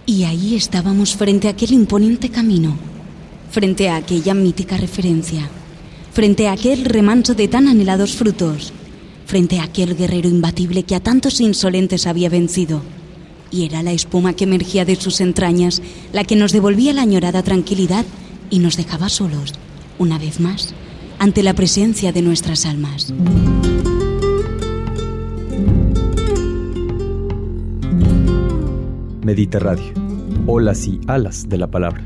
Y ahí estábamos frente a aquel imponente camino, frente a aquella mítica referencia, frente a aquel remanso de tan anhelados frutos, frente a aquel guerrero imbatible que a tantos insolentes había vencido. Y era la espuma que emergía de sus entrañas la que nos devolvía la añorada tranquilidad y nos dejaba solos, una vez más, ante la presencia de nuestras almas. Medita Radio, olas y alas de la palabra.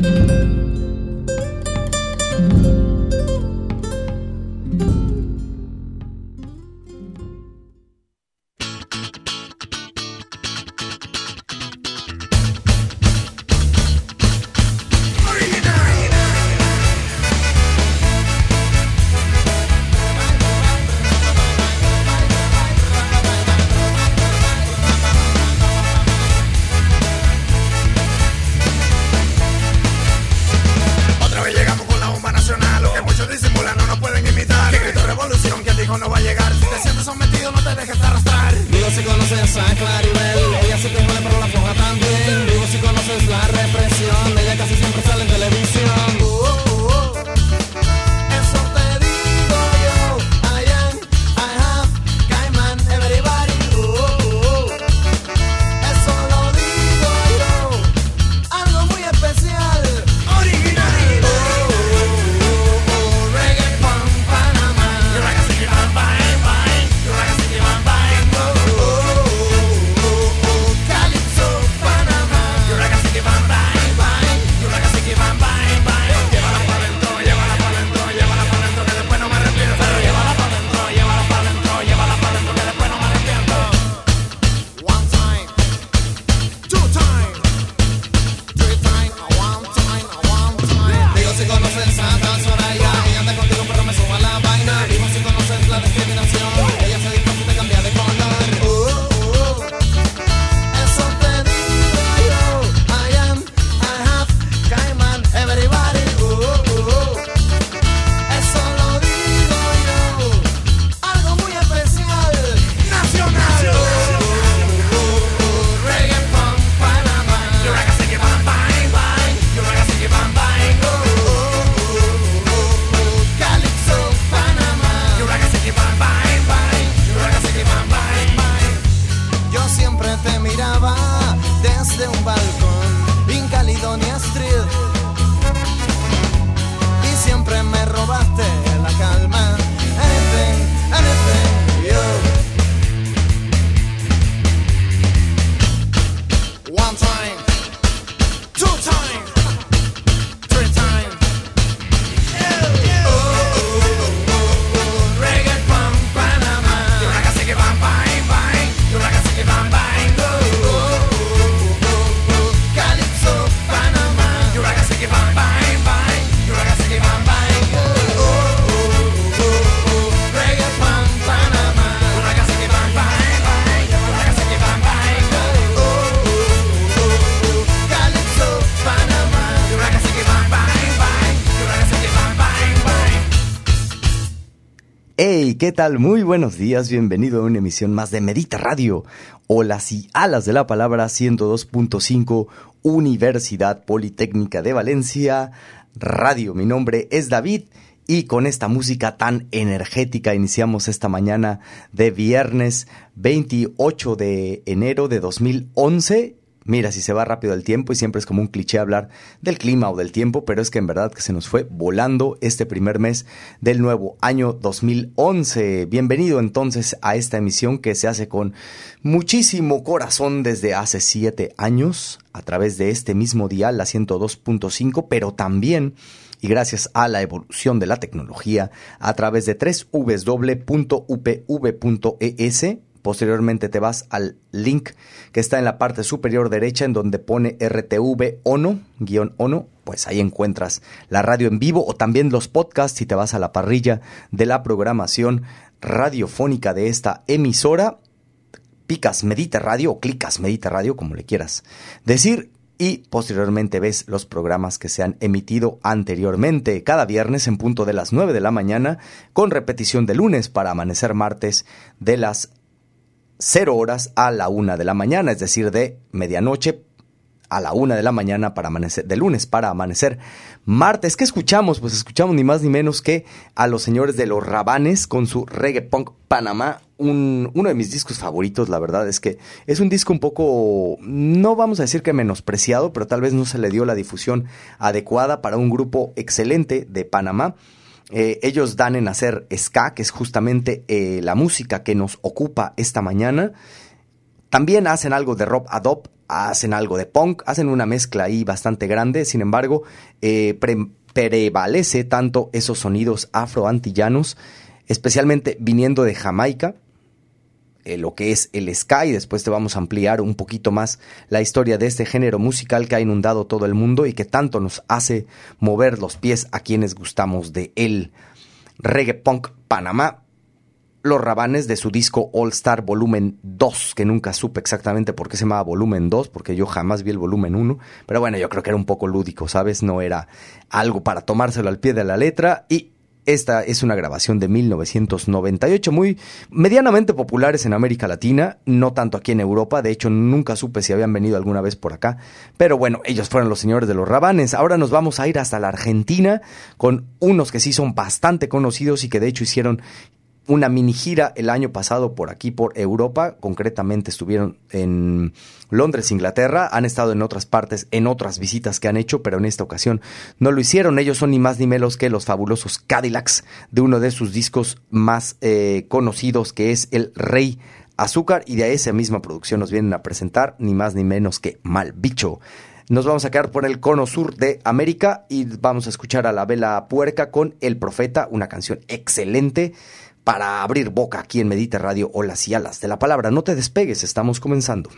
¿Qué tal? Muy buenos días, bienvenido a una emisión más de Medita Radio, olas y alas de la palabra 102.5, Universidad Politécnica de Valencia, Radio. Mi nombre es David y con esta música tan energética iniciamos esta mañana de viernes 28 de enero de 2011. Mira, si se va rápido el tiempo y siempre es como un cliché hablar del clima o del tiempo, pero es que en verdad que se nos fue volando este primer mes del nuevo año 2011. Bienvenido entonces a esta emisión que se hace con muchísimo corazón desde hace 7 años a través de este mismo dial, la 102.5, pero también, y gracias a la evolución de la tecnología, a través de www.upv.es. Posteriormente te vas al link que está en la parte superior derecha en donde pone RTV ONO, _ONO, pues ahí encuentras la radio en vivo o también los podcasts y te vas a la parrilla de la programación radiofónica de esta emisora, picas Medita Radio o clicas Medita Radio, como le quieras decir, y posteriormente ves los programas que se han emitido anteriormente, cada viernes en punto de las 9 de la mañana, con repetición de lunes para amanecer martes de las 0 horas a la 1 de la mañana, es decir, de medianoche a la 1 de la mañana para amanecer, de lunes para amanecer martes. ¿Qué escuchamos? Pues escuchamos ni más ni menos que a los señores de Los Rabanes con su Reggae Punk Panamá, uno de mis discos favoritos. La verdad es que es un disco un poco, no vamos a decir que menospreciado, pero tal vez no se le dio la difusión adecuada para un grupo excelente de Panamá. Ellos dan en hacer ska, que es justamente la música que nos ocupa esta mañana. También hacen algo de rock ad-up, hacen algo de punk, hacen una mezcla ahí bastante grande. Sin embargo, prevalece tanto esos sonidos afroantillanos, especialmente viniendo de Jamaica, lo que es el ska, y después te vamos a ampliar un poquito más la historia de este género musical que ha inundado todo el mundo y que tanto nos hace mover los pies a quienes gustamos de él. Reggae Punk Panamá, Los Rabanes, de su disco All Star Volumen 2, que nunca supe exactamente por qué se llamaba Volumen 2, porque yo jamás vi el Volumen 1, pero bueno, yo creo que era un poco lúdico, ¿sabes? No era algo para tomárselo al pie de la letra. Y esta es una grabación de 1998, muy medianamente populares en América Latina, no tanto aquí en Europa. De hecho, nunca supe si habían venido alguna vez por acá. Pero bueno, ellos fueron los señores de Los Rabanes. Ahora nos vamos a ir hasta la Argentina con unos que sí son bastante conocidos y que de hecho hicieron una mini gira el año pasado por aquí, por Europa. Concretamente estuvieron en Londres, Inglaterra. Han estado en otras partes, en otras visitas que han hecho, pero en esta ocasión no lo hicieron. Ellos son ni más ni menos que los fabulosos Cadillacs, de uno de sus discos más conocidos, que es El Rey Azúcar, y de esa misma producción nos vienen a presentar ni más ni menos que Mal Bicho. Nos vamos a quedar por el cono sur de América y vamos a escuchar a La Vela Puerca con El Profeta, una canción excelente para abrir boca aquí en Medita Radio, Olas y Alas de la Palabra. No te despegues, estamos comenzando.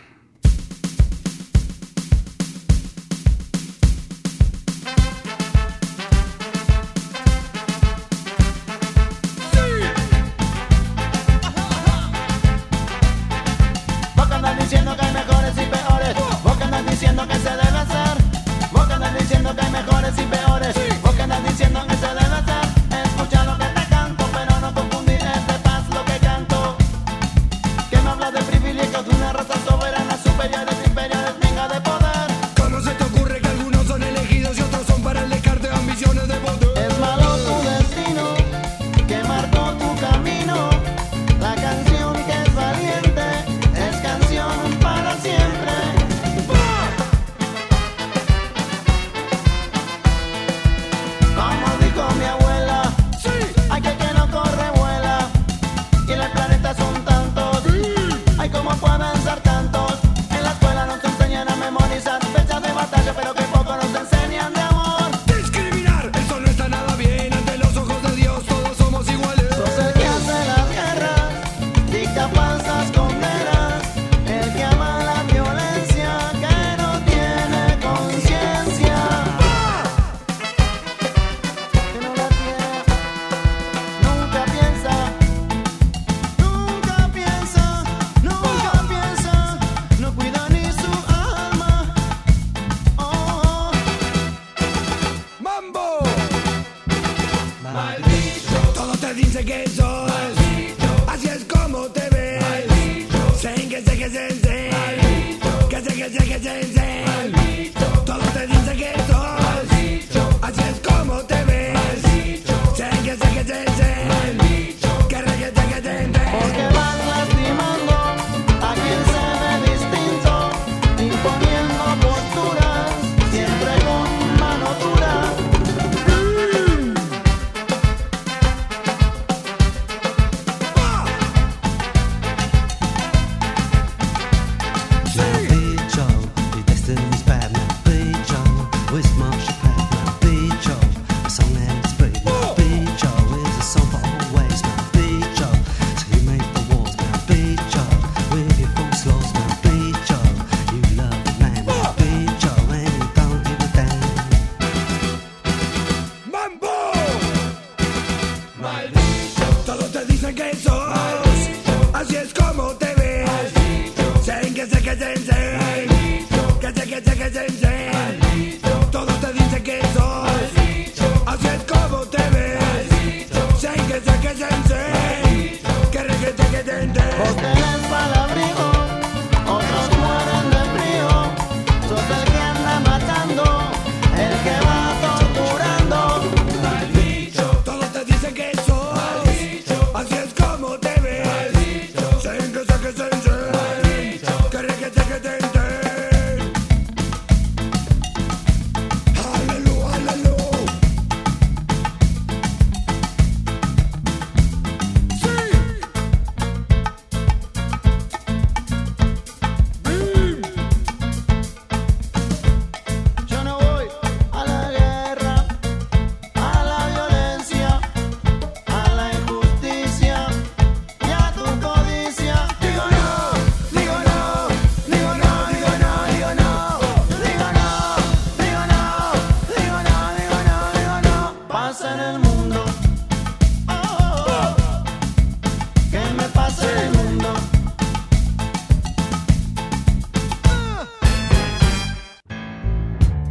Porque eres palabrigo, otros mueren de frío, sos el que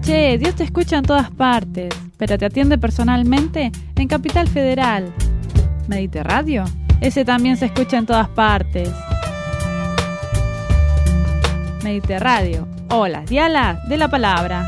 Che, Dios te escucha en todas partes, pero te atiende personalmente en Capital Federal. Mediterradio, ese también se escucha en todas partes. Mediterradio, olas y alas de la palabra.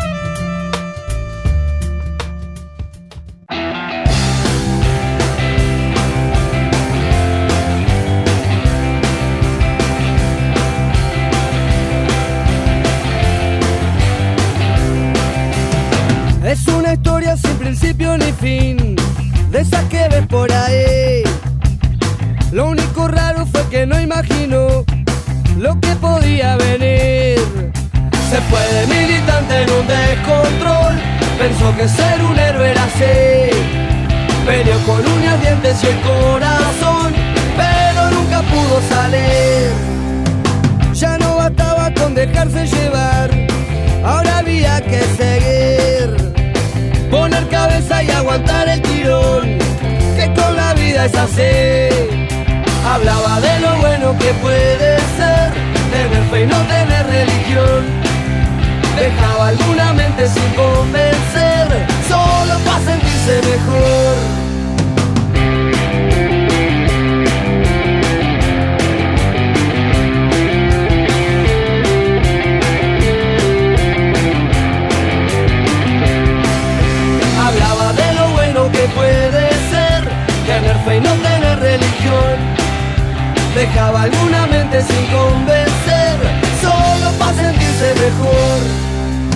Es una historia sin principio ni fin, de esas que ves por ahí. Lo único raro fue que no imaginó lo que podía venir. Se fue de militante en un descontrol, pensó que ser un héroe era así. Peleó con uñas, dientes y el corazón, pero nunca pudo salir. Ya no bastaba con dejarse llevar, ahora había que seguir. Poner cabeza y aguantar el tirón, que con la vida es así. Hablaba de lo bueno que puede ser tener fe y no tener religión. Dejaba alguna mente sin convencer, solo para sentirse mejor. Puede ser tener fe y no tener religión. Dejaba alguna mente sin convencer, solo para sentirse mejor.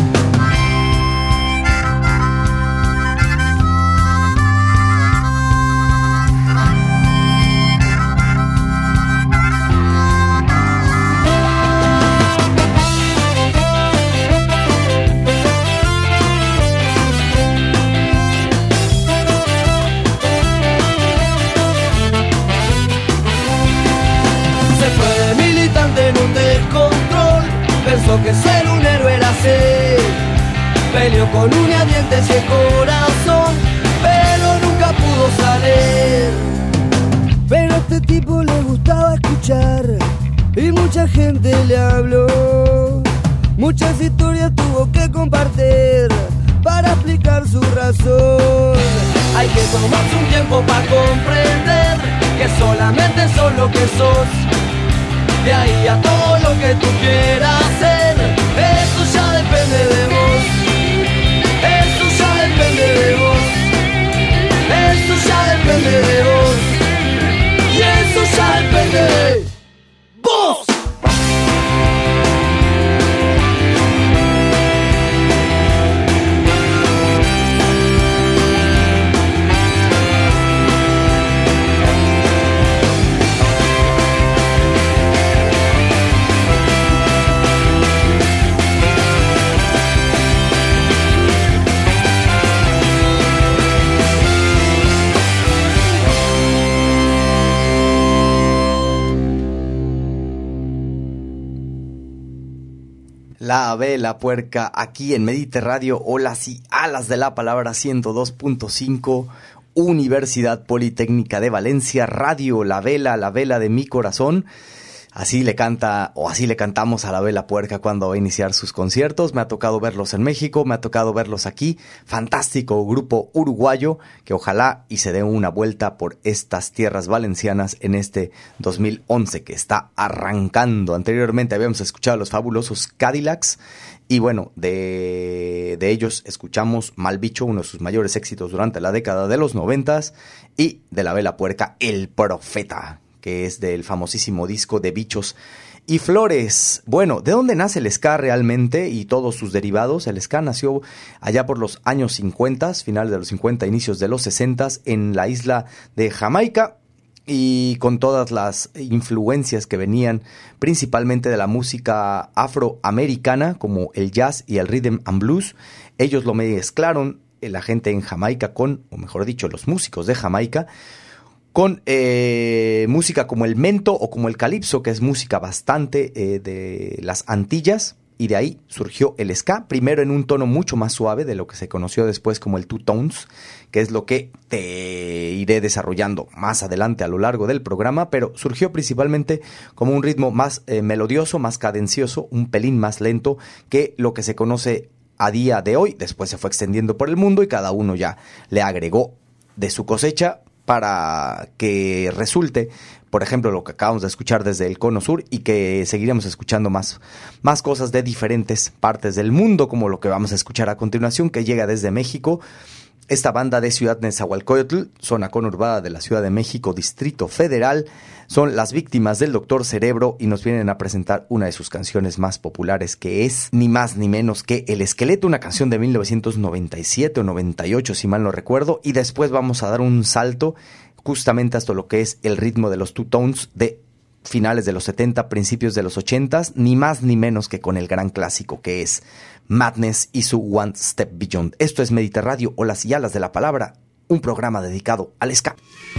Pensó que ser un héroe era así. Peleó con uñas, dientes y el corazón, pero nunca pudo salir. Pero a este tipo le gustaba escuchar y mucha gente le habló. Muchas historias tuvo que compartir para explicar su razón. Hay que tomarse un tiempo para comprender que solamente sos lo que sos. De ahí a todo lo que tú quieras hacer, eso ya depende de vos. Eso ya depende de vos. Eso ya depende de vos. Y eso ya depende de vos. La Vela Puerca, aquí en Mediterradio, olas y alas de la palabra 102.5, Universidad Politécnica de Valencia, Radio La Vela de mi corazón. Así le canta, o así le cantamos a La Vela Puerca cuando va a iniciar sus conciertos. Me ha tocado verlos en México, me ha tocado verlos aquí. Fantástico grupo uruguayo que ojalá y se dé una vuelta por estas tierras valencianas en este 2011 que está arrancando. Anteriormente habíamos escuchado a los fabulosos Cadillacs y bueno, de ellos escuchamos Mal Bicho, uno de sus mayores éxitos durante la década de los 90s, y de La Vela Puerca, El Profeta, que es del famosísimo disco de Bichos y Flores. Bueno, ¿de dónde nace el ska realmente y todos sus derivados? El ska nació allá por los años 50, finales de los 50, inicios de los 60, en la isla de Jamaica, y con todas las influencias que venían principalmente de la música afroamericana, como el jazz y el rhythm and blues. Ellos lo mezclaron, la gente en Jamaica con, o mejor dicho, los músicos de Jamaica, con música como el mento o como el calipso, que es música bastante de las Antillas, y de ahí surgió el ska, primero en un tono mucho más suave de lo que se conoció después como el two tones, que es lo que te iré desarrollando más adelante a lo largo del programa, pero surgió principalmente como un ritmo más melodioso, más cadencioso, un pelín más lento que lo que se conoce a día de hoy. Después se fue extendiendo por el mundo y cada uno ya le agregó de su cosecha para que resulte, por ejemplo, lo que acabamos de escuchar desde el Cono Sur, y que seguiremos escuchando más cosas de diferentes partes del mundo, como lo que vamos a escuchar a continuación, que llega desde México. Esta banda de Ciudad Nezahualcóyotl, zona conurbada de la Ciudad de México, Distrito Federal, son Las Víctimas del Doctor Cerebro, y nos vienen a presentar una de sus canciones más populares, que es ni más ni menos que El Esqueleto, una canción de 1997 o 98, si mal no recuerdo, y después vamos a dar un salto justamente hasta lo que es el ritmo de los Two Tones de finales de los 70, principios de los 80, ni más ni menos que con el gran clásico que es Madness y su One Step Beyond. Esto es Mediter Radio, o Las y Alas de la Palabra, un programa dedicado al ska.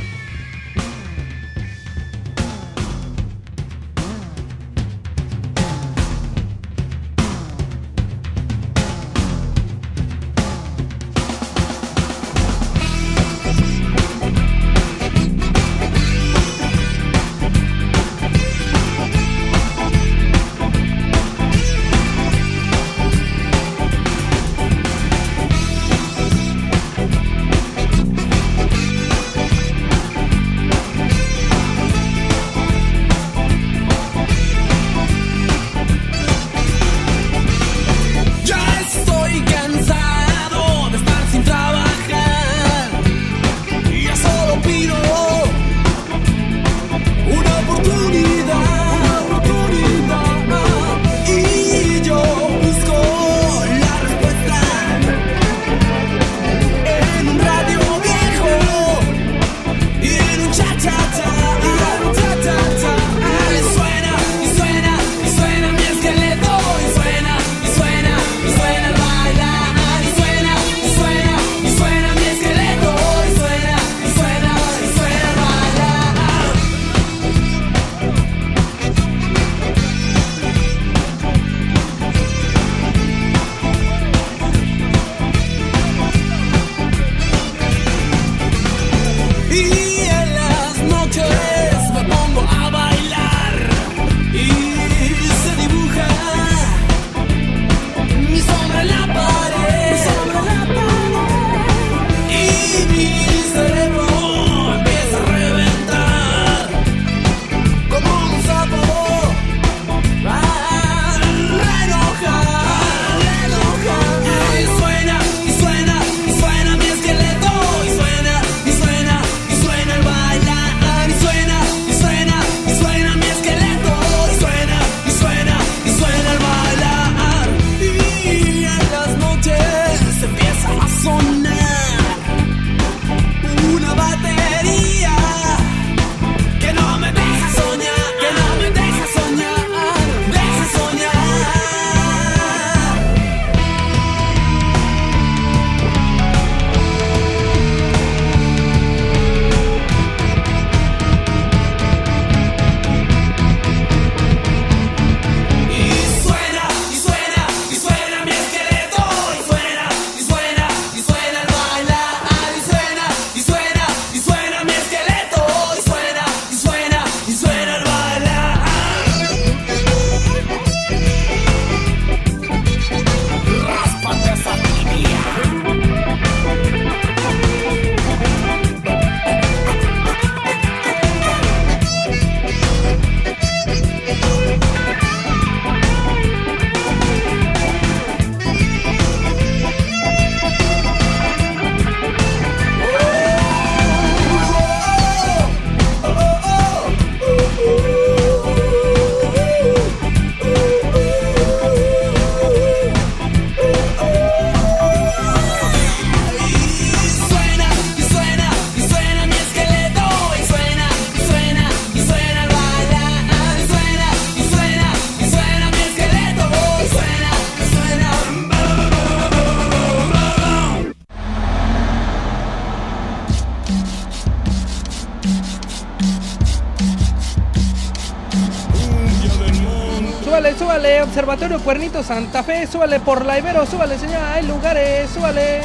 súbale, Observatorio Cuernito Santa Fe, súbale por la Ibero, súbale señora, hay lugares, súbale.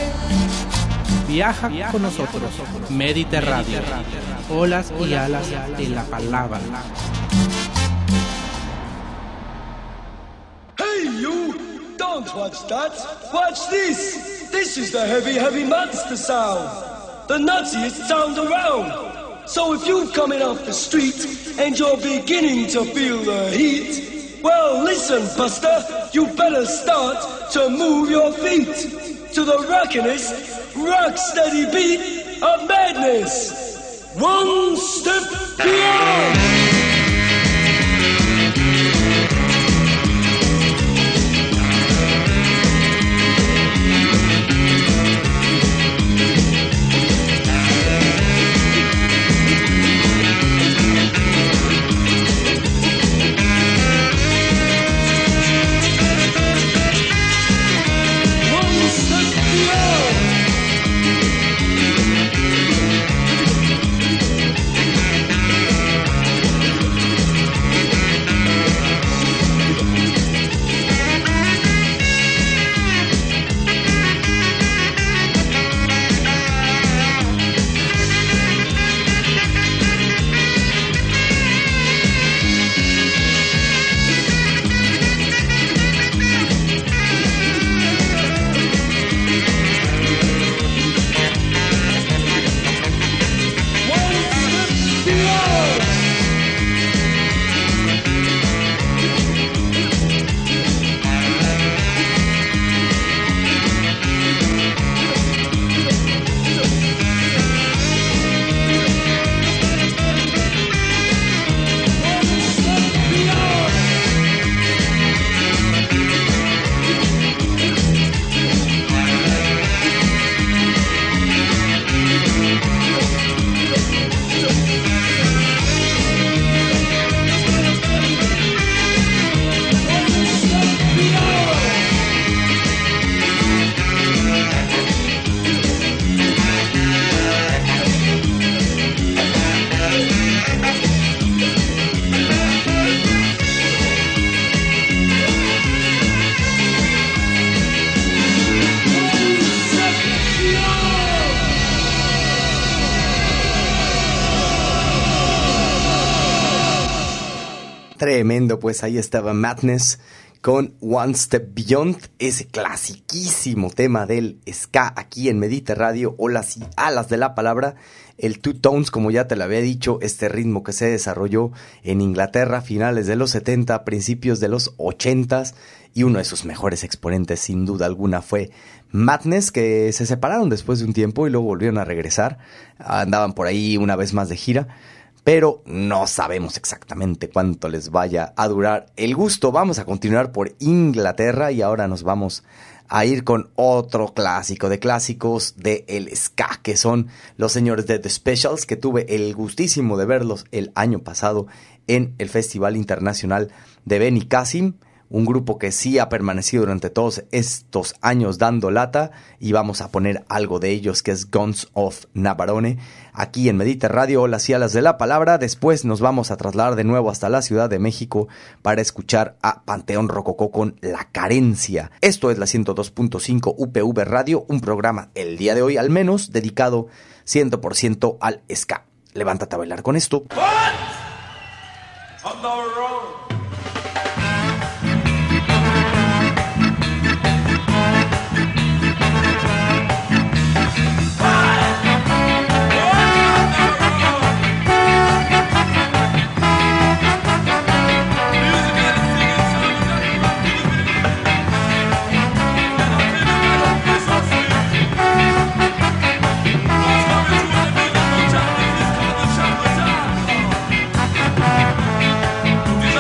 Viaja con nosotros, Mediter Radio, olas y alas de la palabra. Hey you, Don't watch that. Watch this. This is the heavy, heavy monster sound. The nuttiest sound around. So if you're coming off the street and you're beginning to feel the heat, well, listen, Buster, you better start to move your feet to the rockinest, rock-steady beat of madness. One step beyond. Tremendo, pues ahí estaba Madness con One Step Beyond, ese clasiquísimo tema del ska aquí en Medita Radio, o las alas de la palabra, el Two Tones, como ya te lo había dicho, este ritmo que se desarrolló en Inglaterra, finales de los 70, principios de los 80, y uno de sus mejores exponentes, sin duda alguna, fue Madness, que se separaron después de un tiempo y luego volvieron a regresar, andaban por ahí una vez más de gira, pero no sabemos exactamente cuánto les vaya a durar el gusto. Vamos a continuar por Inglaterra y ahora nos vamos a ir con otro clásico de clásicos de el ska, que son los señores de The Specials, que tuve el gustísimo de verlos el año pasado en el Festival Internacional de Benicàssim, un grupo que sí ha permanecido durante todos estos años dando lata, y vamos a poner algo de ellos, que es Guns of Navarone, aquí en Medita Radio, las y alas de la palabra. Después nos vamos a trasladar de nuevo hasta la Ciudad de México para escuchar a Panteón Rococó con La Carencia. Esto es la 102.5 UPV Radio, un programa el día de hoy al menos dedicado 100% al ska. Levántate a bailar con esto. What? On the road. These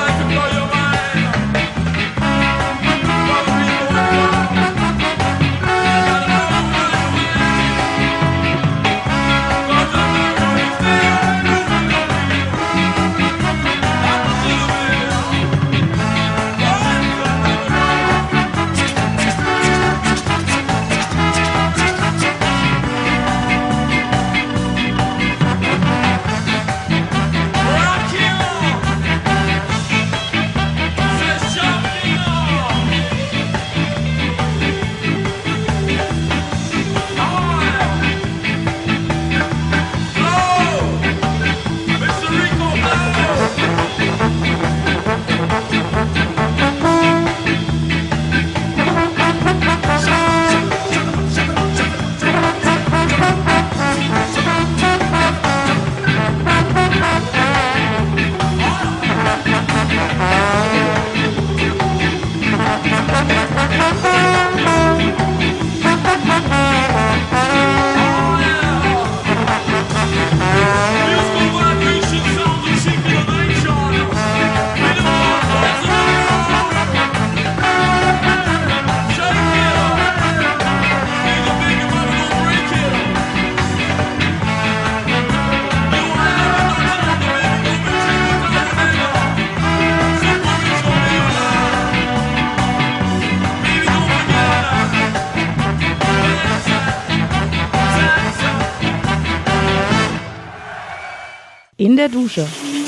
der Dusche.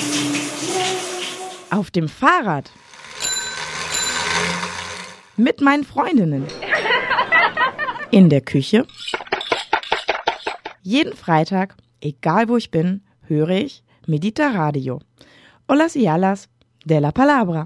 Auf dem Fahrrad. Mit meinen Freundinnen. In der Küche. Jeden Freitag, egal wo ich bin, höre ich Medita Radio. Olas y alas de la palabra.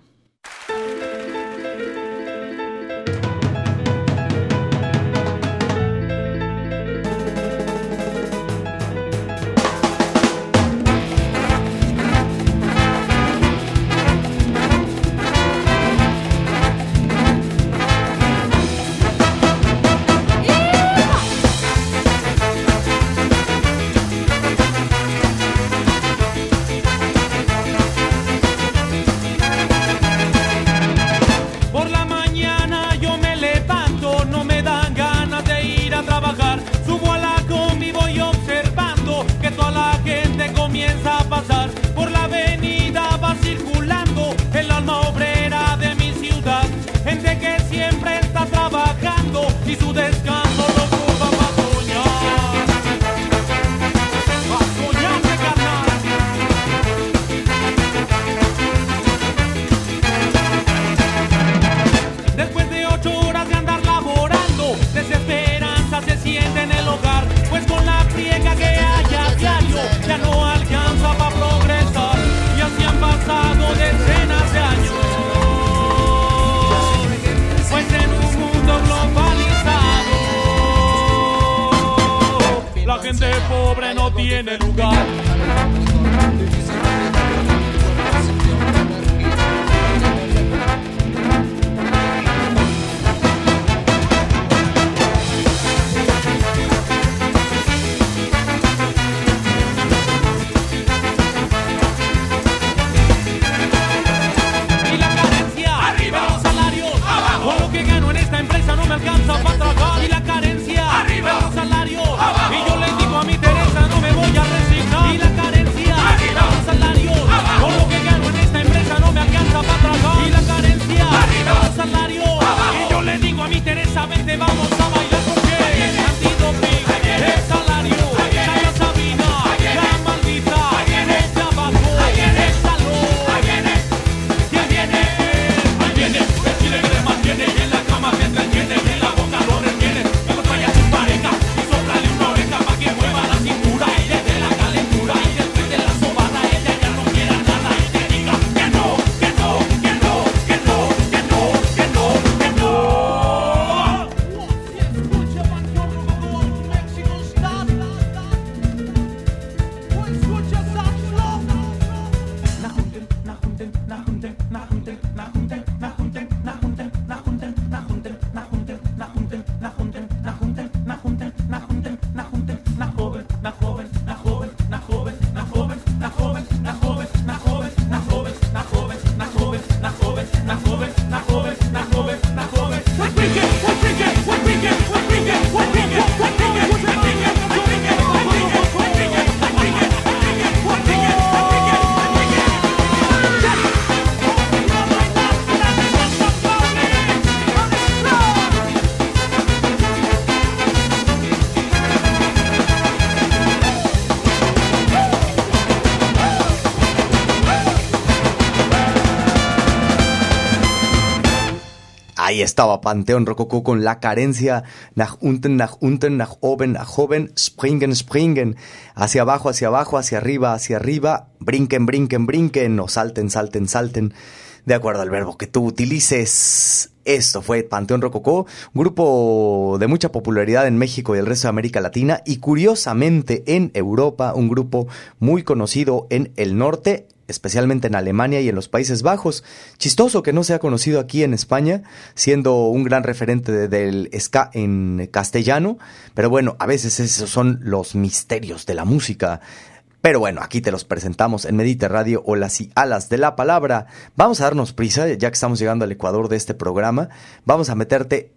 Ahí estaba Panteón Rococó con La Carencia. Nach unten, nach oben, springen, springen. Hacia abajo, hacia arriba, brinquen, brinquen, brinquen, o salten, salten, salten. De acuerdo al verbo que tú utilices. Esto fue Panteón Rococó, un grupo de mucha popularidad en México y el resto de América Latina, y curiosamente en Europa, un grupo muy conocido en el norte, especialmente en Alemania y en los Países Bajos. Chistoso que no sea conocido aquí en España, siendo un gran referente del ska en castellano, pero bueno, a veces esos son los misterios de la música. Pero bueno, aquí te los presentamos en Medita Radio, Olas y Alas de la Palabra. Vamos a darnos prisa, ya que estamos llegando al Ecuador de este programa. Vamos a meterte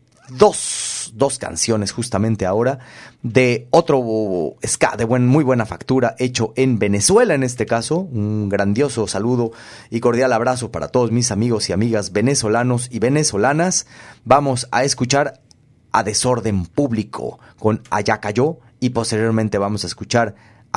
dos canciones justamente ahora de otro ska de muy buena factura, hecho en Venezuela en este caso. Un grandioso saludo y cordial abrazo para todos mis amigos y amigas venezolanos y venezolanas. Vamos a escuchar a Desorden Público con Allá Cayó, y posteriormente vamos a escuchar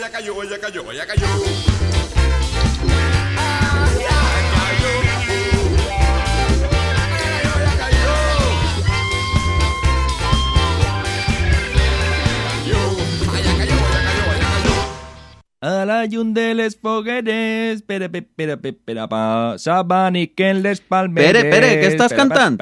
ya cayó, ya cayó, ya cayó. A la llum de les fogueres, pere, pasaban y que en les palmeres. Pere, què estàs cantant?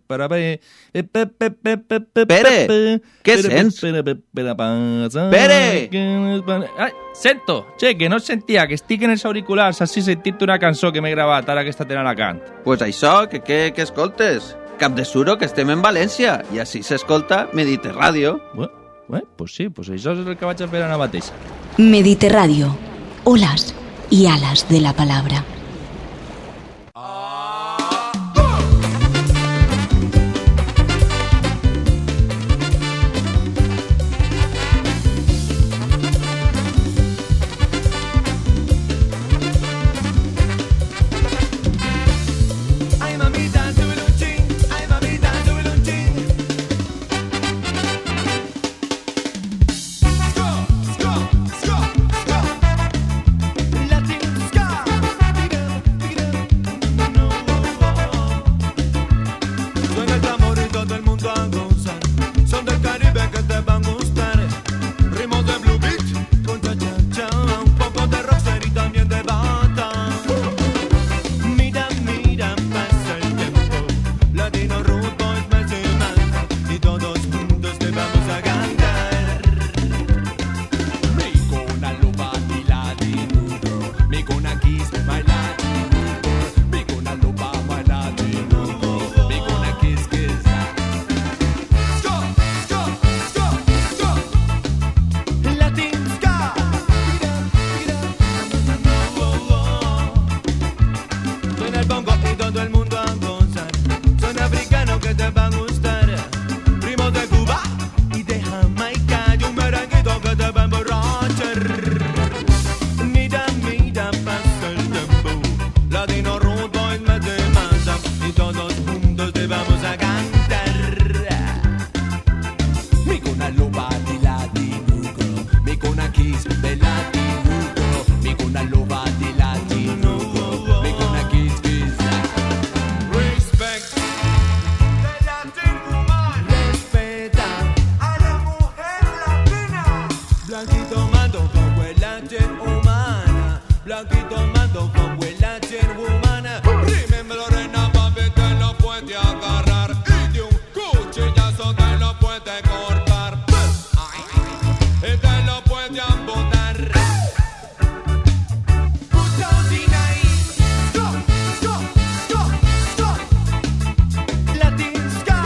Pere, què sents? Pere! Ai, sento, che, que no sentia, que estic en els auriculars, així sentit una cançó que m'he gravat ara aquesta tenen a cant. Pues això, que escoltes? Cap de suro, que estem en València, i així s'escolta Mediterràdio. Pues sí, pues això és el que vaig a fer ara mateix. Mediterràdio, olas y alas de la palabra. todo el mundo a gozar. Son africano que te va a gustar. Ritmos de Cuba y de Jamaica y un merenguito que te va a emborrachar. Mira, mira, pasa el tiempo. Latino Root Boys mete masa y todos juntos te vamos a cantar. Mi cuna loba di latino, mi cuna kiss de latino, mi cuna loba di latino, mi cuna kiss kiss. Respect the Latin woman, respeta a la mujer latina. Blanquito mando como el Latin humana, blanquito mando como el Latin humana. Remember Lorena, papi, te lo puede agarrar y de un cuchillazo te lo puede cortar. Y te lo puede amputar. Put down the knife. Stop, stop, stop, stop. Latin ska.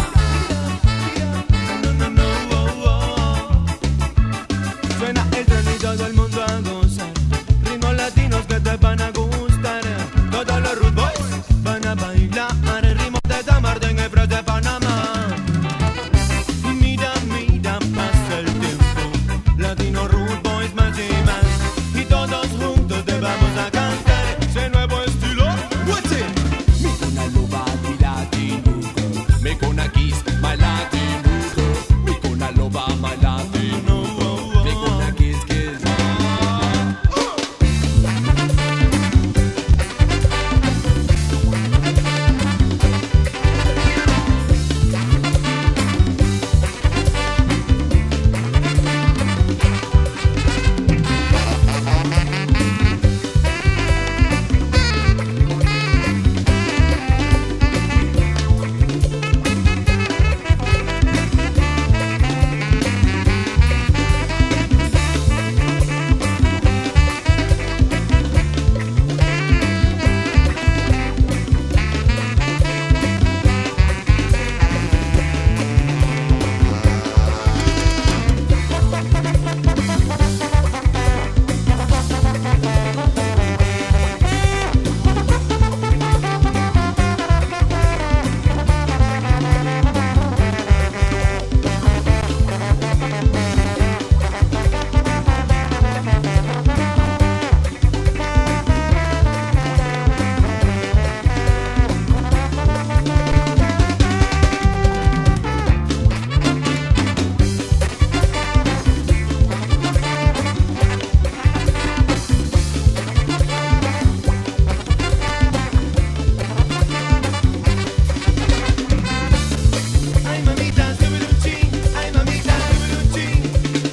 No, no, no, oh, oh. Suena el tren y todo el mundo a gozar. Ritmos latinos que te van a gustar. Todos los Root Boys van a bailar. Ritmos de Tamarte en el Fresh de Panamá. Y mira, mira, pasa el tiempo. Latino Root Boys más y más. Y todos juntos te vamos a cantar ese nuevo estilo. What's it? Mi cuna loba di latino, mi cuna kiss my latino, mi cuna loba my latino, mi cuna kiss kiss. Ay mamita, súbele un chin, ay mamita, súbele un chin.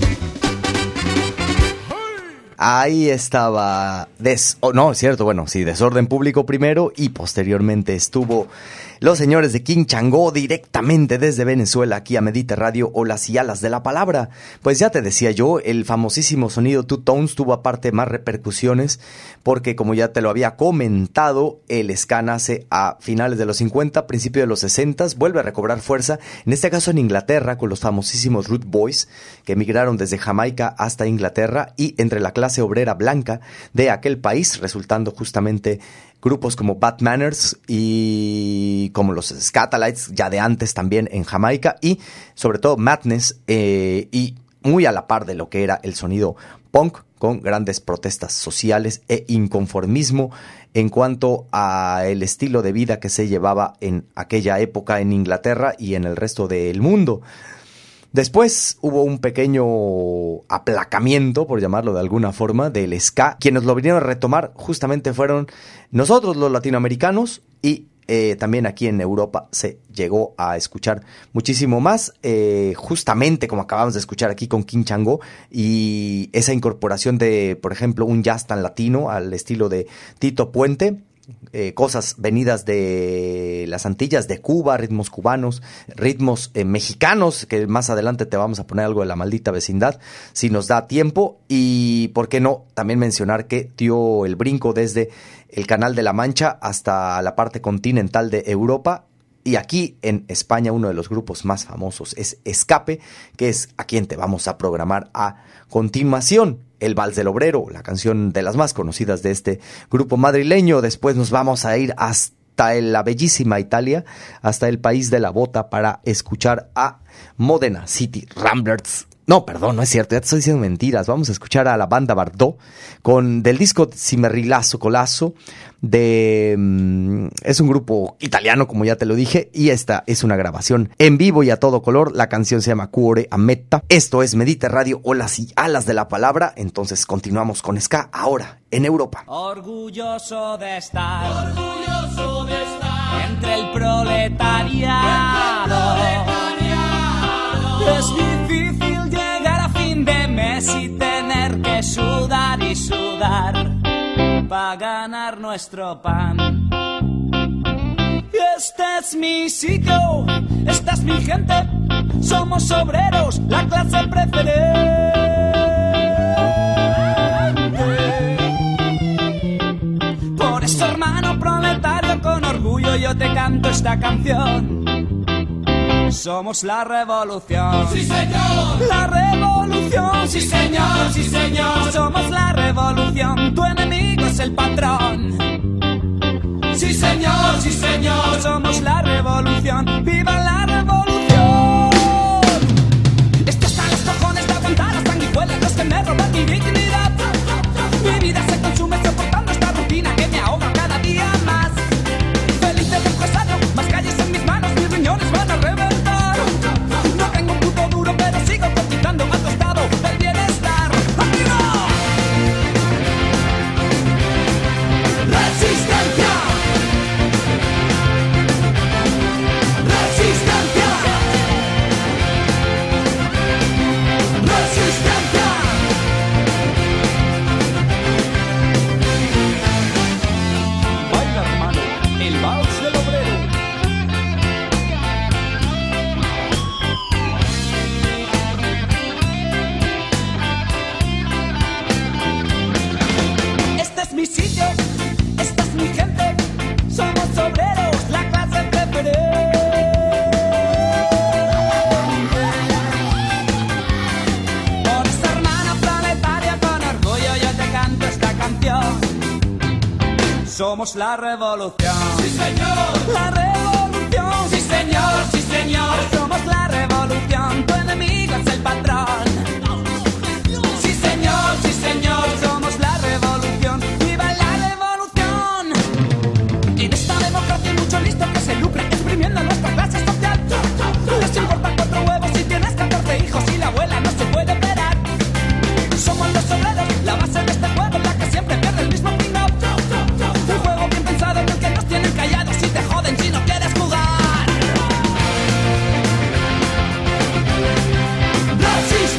Ahí estaba, no, es cierto, bueno, sí, Desorden Público primero y posteriormente estuvo los señores de King Changó directamente desde Venezuela aquí a Medita Radio o las y alas de la palabra. Pues ya te decía yo, el famosísimo sonido Two Tones tuvo aparte más repercusiones porque como ya te lo había comentado, el ska nace a finales de los 50, principios de los 60, vuelve a recobrar fuerza, en este caso en Inglaterra con los famosísimos Root Boys que emigraron desde Jamaica hasta Inglaterra y entre la clase obrera blanca de aquel país, resultando justamente grupos como Bad Manners y como los Scatalites, ya de antes también en Jamaica, y sobre todo Madness, y muy a la par de lo que era el sonido punk, con grandes protestas sociales e inconformismo en cuanto a el estilo de vida que se llevaba en aquella época en Inglaterra y en el resto del mundo. Después hubo un pequeño aplacamiento, por llamarlo de alguna forma, del ska. Quienes lo vinieron a retomar justamente fueron nosotros los latinoamericanos y también aquí en Europa se llegó a escuchar muchísimo más, justamente como acabamos de escuchar aquí con King Changó y esa incorporación de, por ejemplo, un jazz tan latino al estilo de Tito Puente. Cosas venidas de las Antillas, de Cuba, ritmos cubanos, ritmos mexicanos, que más adelante te vamos a poner algo de La Maldita Vecindad, si nos da tiempo, y por qué no, también mencionar que dio el brinco desde el Canal de la Mancha hasta la parte continental de Europa, y aquí en España uno de los grupos más famosos es Escape, que es a quien te vamos a programar a continuación. El Vals del Obrero, la canción de las más conocidas de este grupo madrileño. Después nos vamos a ir hasta hasta la bellísima Italia, hasta el país de la bota, para escuchar a Modena City Ramblers. No, perdón, no es cierto, ya te estoy diciendo mentiras. Vamos a escuchar a la banda Bardot del disco Cimerrilazo Colazo. Es un grupo italiano, como ya te lo dije, y esta es una grabación en vivo y a todo color. La canción se llama Cuore a Metta. Esto es Medita Radio, olas y alas de la palabra. Entonces continuamos con ska ahora en Europa. Orgulloso de estar entre el proletariado. Es difícil llegar a fin de mes y tener que sudar y sudar para ganar nuestro pan. Este es mi sitio, esta es mi gente, somos obreros, la clase preferente. Por eso, hermano proletario, con orgullo yo te canto esta canción. Somos la revolución. ¡Sí, señor! La revolución. ¡Sí, señor! ¡Sí, señor! Somos la revolución. Tu enemigo es el patrón. ¡Sí, señor! ¡Sí, señor! Somos la revolución. ¡Viva la revolución! Esto está en los cojones de aguantar las sanguijuelas, los que me roban mi dignidad. Mi vida se consume soportando esta rutina que me ahoga cada día más. Feliz de empresario, más calles en mis manos, mis riñones van a reventar. No tengo un puto duro, pero sigo cotizando a tu estado del bienestar. ¡Arriba! ¡Resistencia! ¡Resistencia! ¡Resistencia! Baila, hermano, el vals del obrero. Este es mi sitio, esta es mi gente, somos obreros, la clase preferente. Por esta hermana planetaria, con orgullo yo te canto esta canción. Somos la revolución. ¡Sí, señor! La revolución. ¡Sí, señor! ¡Sí, señor! Somos la revolución. Tu enemigo es el patrón. ¡Sí, señor! ¡Sí, señor! Somos la revolución. ¡Viva la revolución! En esta democracia hay mucho listo que se lucra exprimiendo nuestra clase social. Les importa 4 huevos si tienes 14 hijos y la abuela no se puede operar. Somos los obreros, la base de este juego, la que siempre pierde el mismo pringao. Un juego bien pensado en el que nos tienen callados y te joden si no quieres jugar. ¡Resistencia!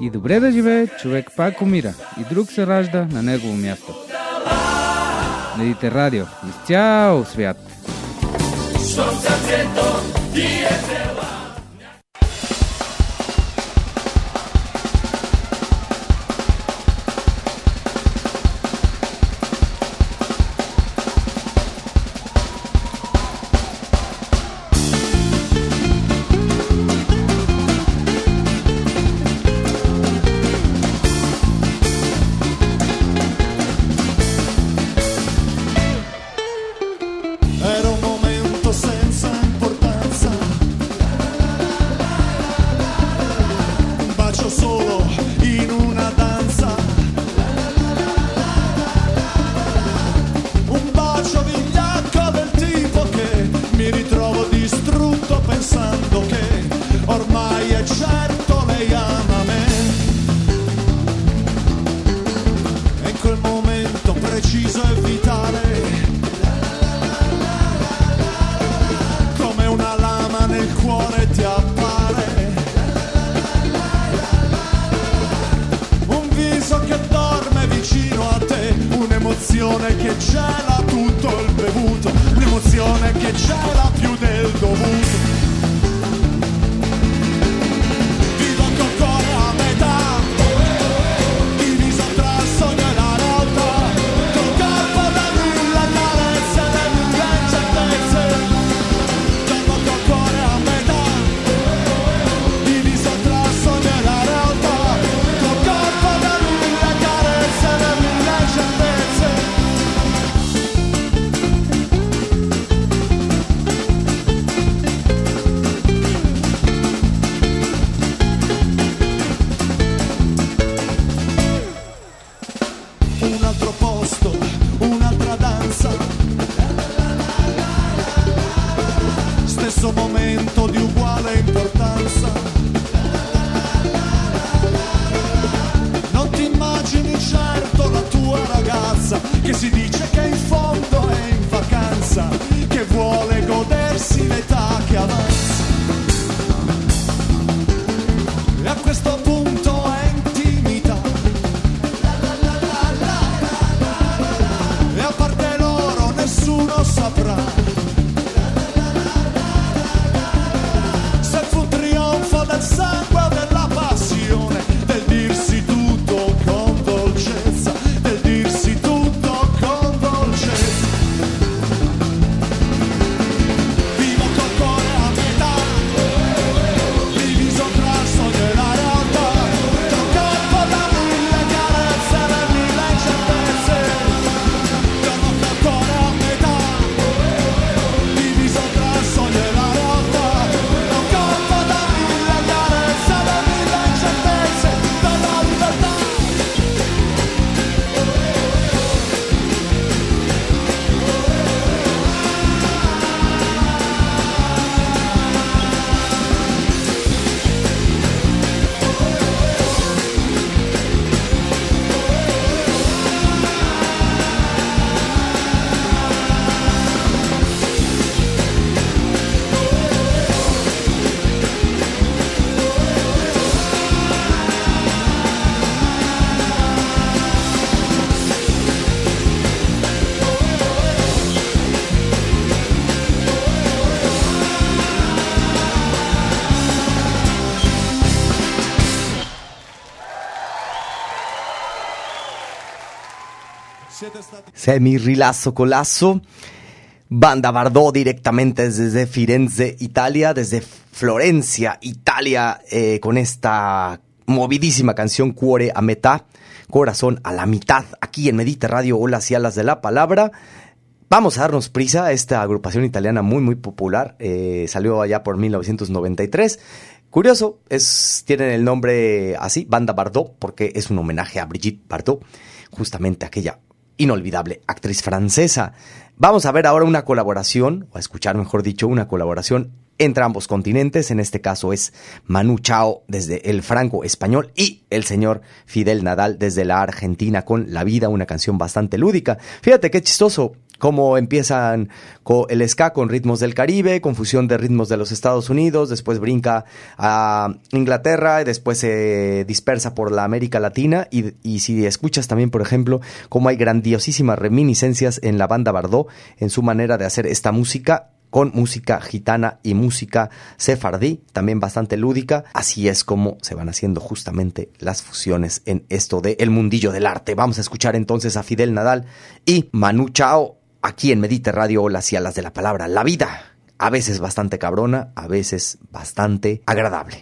И добре да живее, човек пак умира и друг се ражда на негово място. Медите радио из цял свят. Semi Rilasso Colasso, Banda Bardot directamente desde Firenze, Italia, desde Florencia, Italia, con esta movidísima canción Cuore a metà, corazón a la mitad, aquí en Medite Radio, Olas y Alas de la Palabra. Vamos a darnos prisa, esta agrupación italiana muy popular, salió allá por 1993. Curioso, tienen el nombre así, Banda Bardot, porque es un homenaje a Brigitte Bardot, justamente aquella inolvidable actriz francesa. Vamos a ver ahora una colaboración, o a escuchar mejor dicho, una colaboración entre ambos continentes. En este caso es Manu Chao desde el franco español y el señor Fidel Nadal desde la Argentina con La Vida, una canción bastante lúdica. Fíjate qué chistoso, cómo empiezan el ska con ritmos del Caribe, con fusión de ritmos de los Estados Unidos, después brinca a Inglaterra y después se dispersa por la América Latina y si escuchas también, por ejemplo, cómo hay grandiosísimas reminiscencias en la banda Bardot en su manera de hacer esta música, con música gitana y música sefardí, también bastante lúdica. Así es como se van haciendo justamente las fusiones en esto de el mundillo del arte. Vamos a escuchar entonces a Fidel Nadal y Manu Chao aquí en Mediter Radio, Olas y Alas de la Palabra. La vida, a veces bastante cabrona, a veces bastante agradable.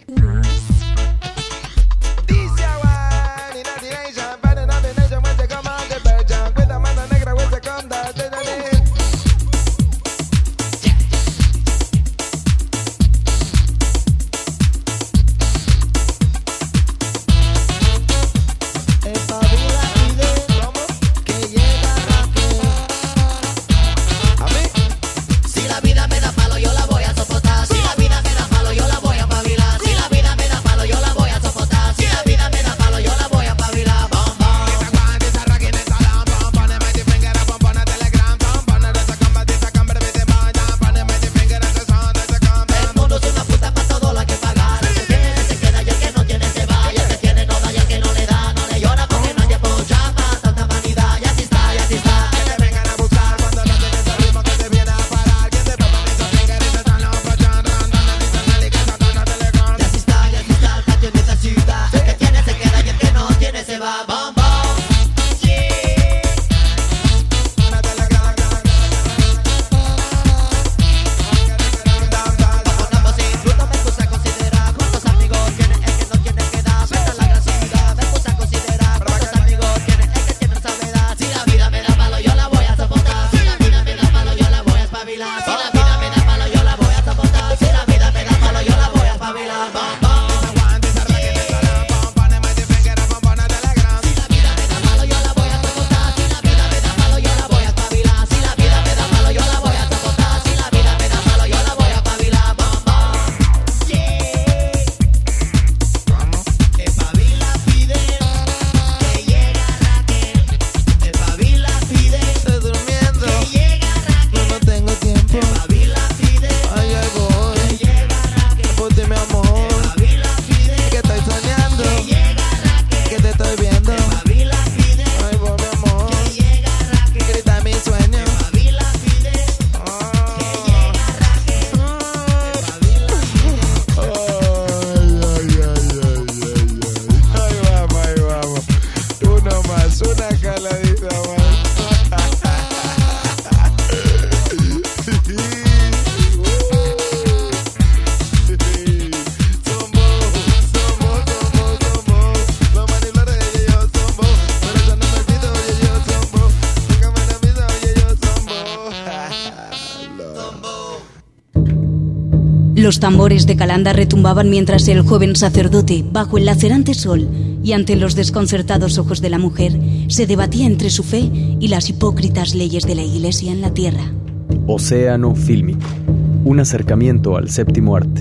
Los tambores de Calanda retumbaban mientras el joven sacerdote, bajo el lacerante sol y ante los desconcertados ojos de la mujer, se debatía entre su fe y las hipócritas leyes de la Iglesia en la tierra. Océano Fílmico, un acercamiento al séptimo arte.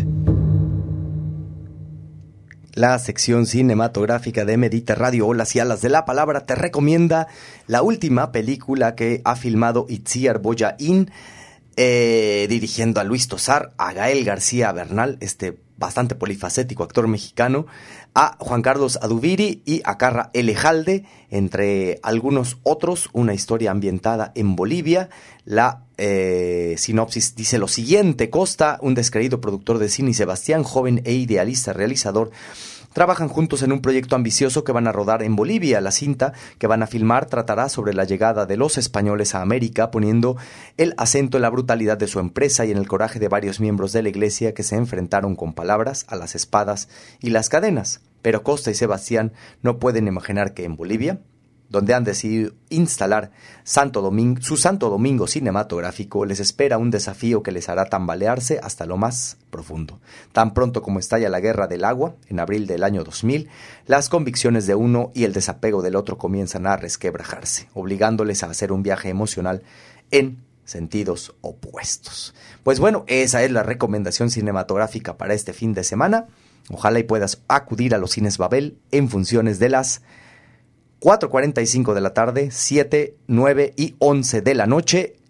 La sección cinematográfica de Mediter Radio, Olas y Alas de la Palabra, te recomienda la última película que ha filmado Itziar Boyaín, dirigiendo a Luis Tosar, a Gael García Bernal, este bastante polifacético actor mexicano, a Juan Carlos Adubiri y a Carra Elejalde, entre algunos otros. Una historia ambientada en Bolivia. La sinopsis dice lo siguiente: Costa, un descreído productor de cine, y Sebastián, joven e idealista realizador, trabajan juntos en un proyecto ambicioso que van a rodar en Bolivia. La cinta que van a filmar tratará sobre la llegada de los españoles a América, poniendo el acento en la brutalidad de su empresa y en el coraje de varios miembros de la iglesia que se enfrentaron con palabras a las espadas y las cadenas. Pero Costa y Sebastián no pueden imaginar que en Bolivia, donde han decidido instalar su Santo Domingo cinematográfico, les espera un desafío que les hará tambalearse hasta lo más profundo. Tan pronto como estalla la Guerra del Agua, en abril del año 2000, las convicciones de uno y el desapego del otro comienzan a resquebrajarse, obligándoles a hacer un viaje emocional en sentidos opuestos. Pues bueno, esa es la recomendación cinematográfica para este fin de semana. Ojalá y puedas acudir a los cines Babel en funciones de las 4:45 de la tarde, 7, 9 y 11 de la noche.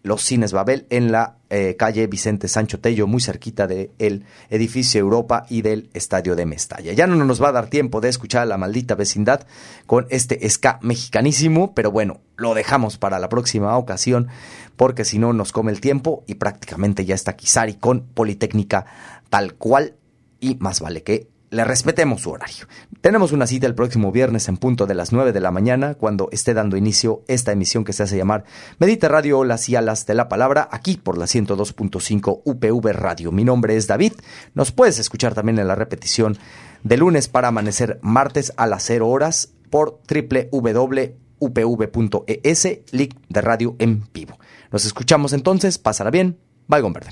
los Cines Babel en la calle Vicente Sancho Tello, muy cerquita del edificio Europa y del estadio de Mestalla. Ya no nos va a dar tiempo de escuchar a La Maldita Vecindad con este ska mexicanísimo, pero bueno, lo dejamos para la próxima ocasión, porque si no nos come el tiempo y prácticamente ya está Kisari con Politécnica tal cual, y más vale que le respetemos su horario. Tenemos una cita el próximo viernes en punto de las 9 de la mañana, cuando esté dando inicio esta emisión que se hace llamar Medita Radio, Olas y Alas de la Palabra, aquí por la 102.5 UPV Radio. Mi nombre es David. Nos puedes escuchar también en la repetición de lunes para amanecer martes a las 0 horas por www.upv.es, link de radio en vivo. Nos escuchamos entonces, pásala bien, Valgon Verde.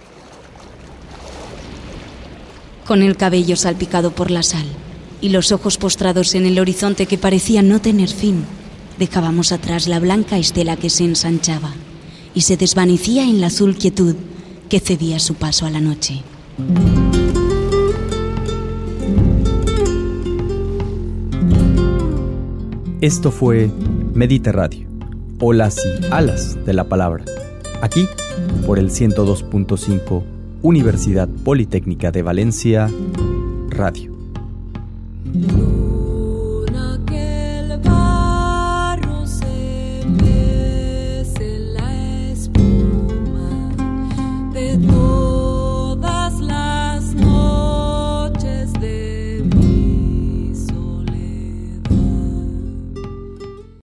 Con el cabello salpicado por la sal y los ojos postrados en el horizonte que parecía no tener fin, dejábamos atrás la blanca estela que se ensanchaba y se desvanecía en la azul quietud que cedía su paso a la noche. Esto fue Medita Radio, Olas y Alas de la Palabra, aquí por el 102.5 Universidad Politécnica de Valencia Radio.